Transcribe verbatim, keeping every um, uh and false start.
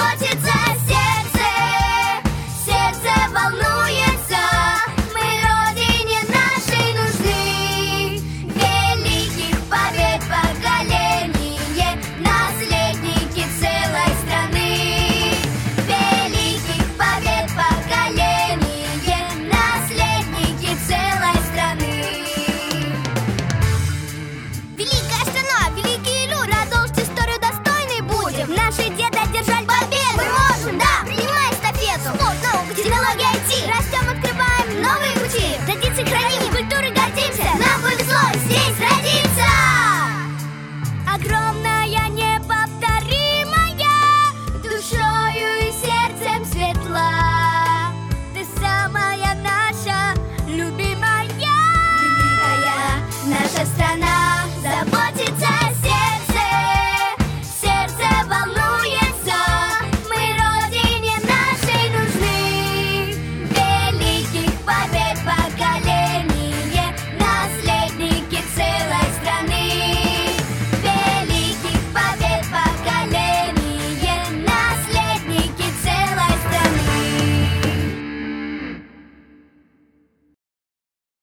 колотится сердце, сердце волнуется. Мы родине нашей нужны. Великих побед поколение, наследники целой страны. Великих побед поколение, наследники целой страны. Великая страна, великие люди, продолжить историю достойной будем. Наши деды одержали победу.